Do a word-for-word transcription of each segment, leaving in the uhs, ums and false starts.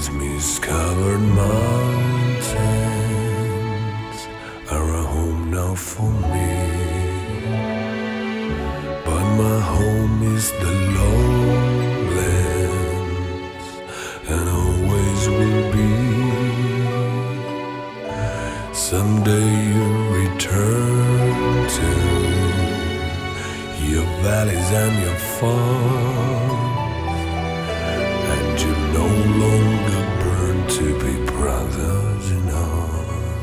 Mist-covered mountains are a home now for me, but my home is the lowlands and always will be. Someday you'll return to your valleys and your farms, and you no longer burn to be brothers in arms.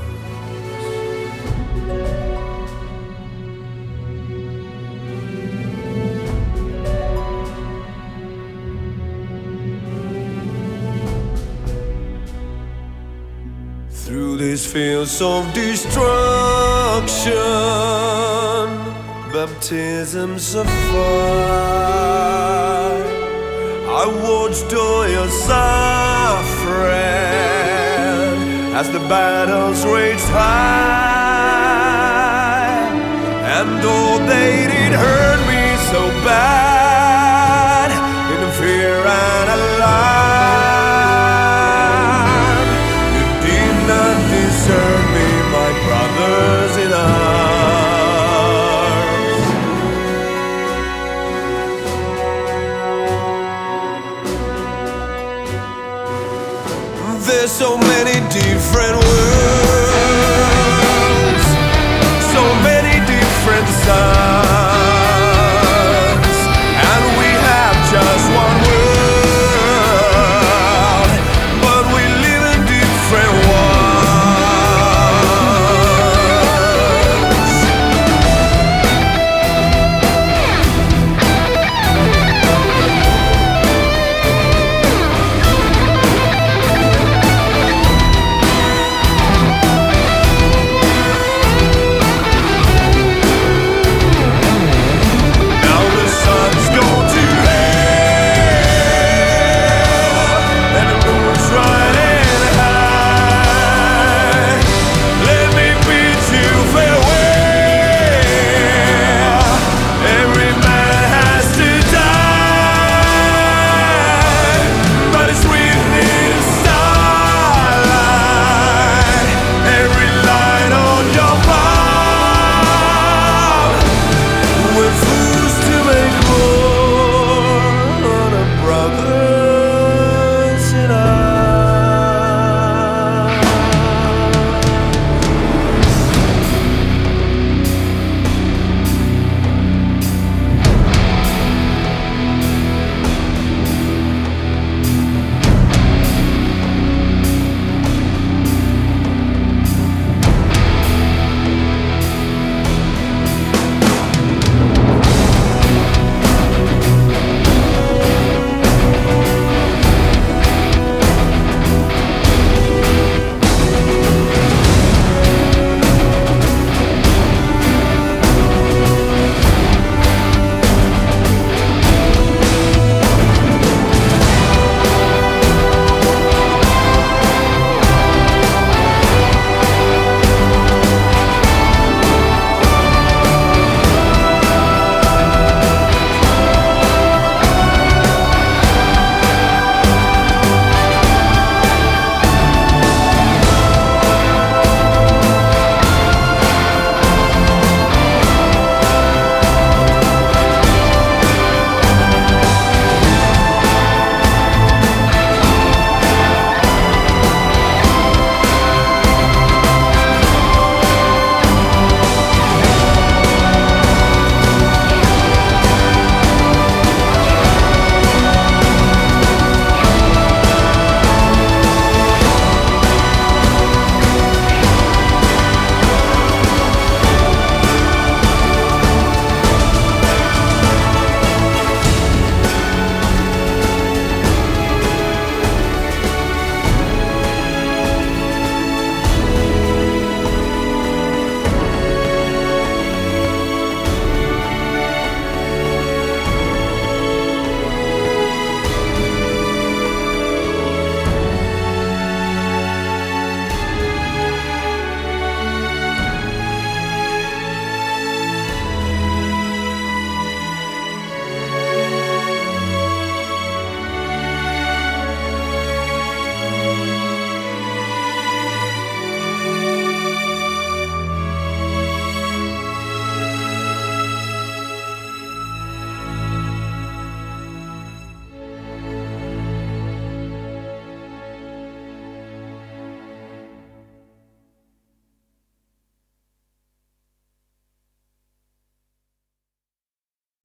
Through these fields of destruction, baptisms of fire, I watched all your suffering as the battles raged high, and though they did hurt me so bad, in fear and alarm, you did not desert me, my brothers in arms. There's so many different words